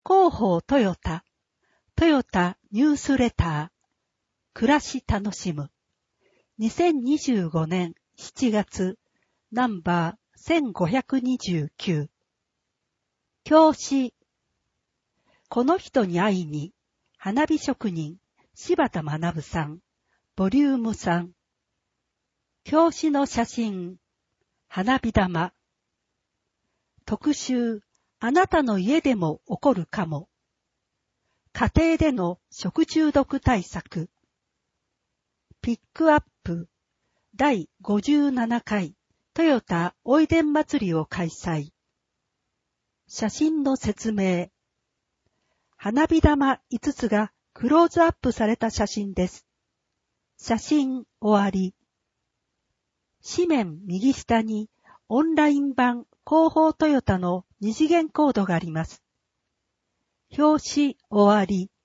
広報トヨタ、トヨタニュースレター、暮らし楽しむ。2025年7月、ナンバー1529。表紙。この人に会いに、花火職人、柴田学さん、ボリューム3。表紙の写真、花火玉。特集、あなたの家でも起こるかも。家庭での食中毒対策。ピックアップ、第57回トヨタおいでん祭りを開催。写真の説明。花火玉5つがクローズアップされた写真です。写真終わり。紙面右下にオンライン版広報トヨタの二次元コードがあります。表紙終わり。